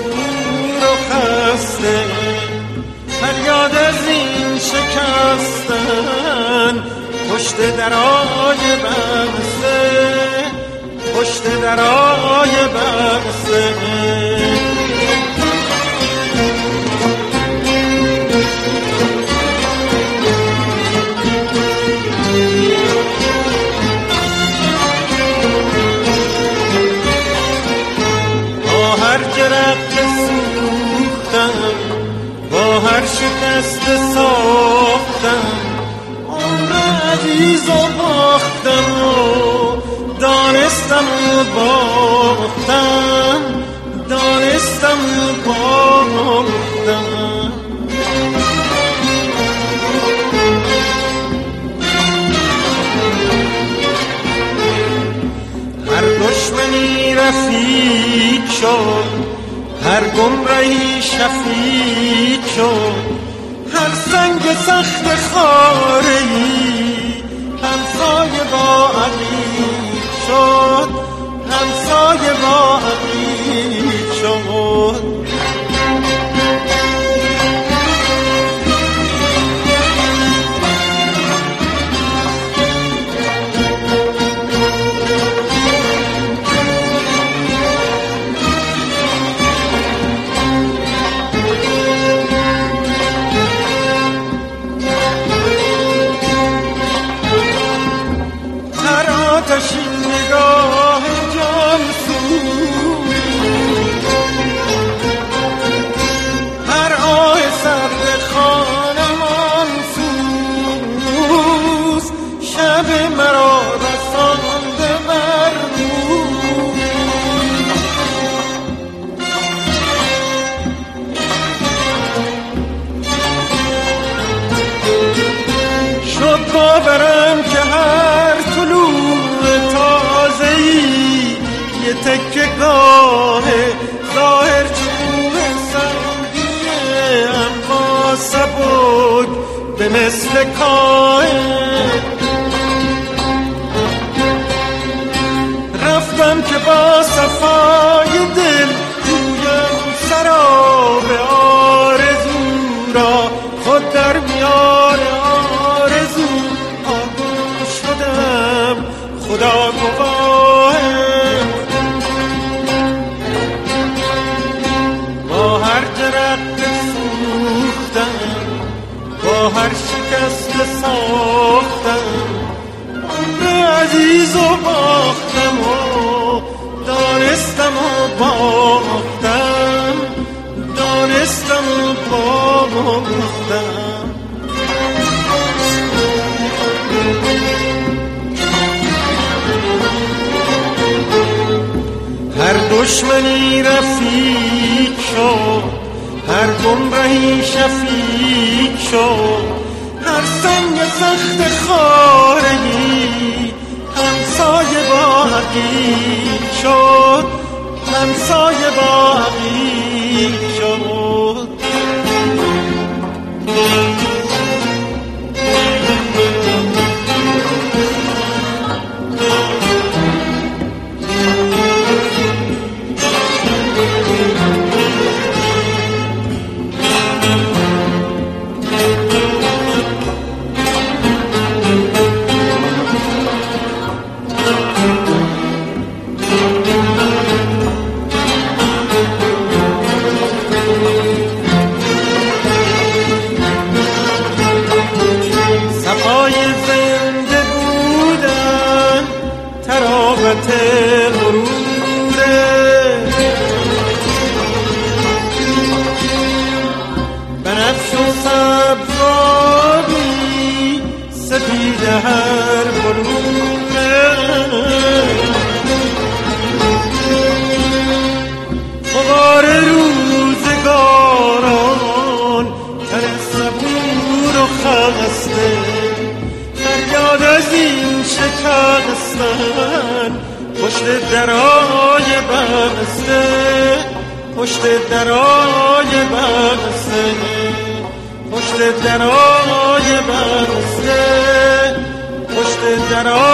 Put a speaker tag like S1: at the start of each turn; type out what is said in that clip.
S1: صبور و خسته، فریاد از این شکستن پشت درای بسته، پشت درای بسته. با هر شکست ساختم عمر عزیز و باختم و دانستم و باختم، دانستم و باختم. هر دشمنی رفیق شد، هر گمرهی شفیق شد، هر سنگ سخت خاره‌ای همسایه با عقیق شد، همسایه با عقیق شد. آتشین نگاه جانسوز، هر آه سرد خانمان سوز، شب مرا رسانده بر روز. شد باورم که هر طلوع یه تکه گاه ظاهر چون سنگیه، اما سبک به مثل کاه. رفتم که با صفای دل جویم سراب آرزو را، خود در میان آرزو آگوش شدم، خدا گواه. با هر جرقه سوختم، با هر شکست ساختم عمر عزیز و باختم و دانستم و باختم، دانستم و باختم. هر دشمنی رفیق شد، هر گمرهی شفیق شد، هر سنگ سخت خاره‌ای همسایه با عقیق شد، همسایه با عقیق شد. بنفش و سبزابی سپید هر بلوره، غبار روزگاران تن صبور و خسته، فریاد از این شکستن پشت درای بسته، پشت درای بسته، پشت درای بسته، پشت درای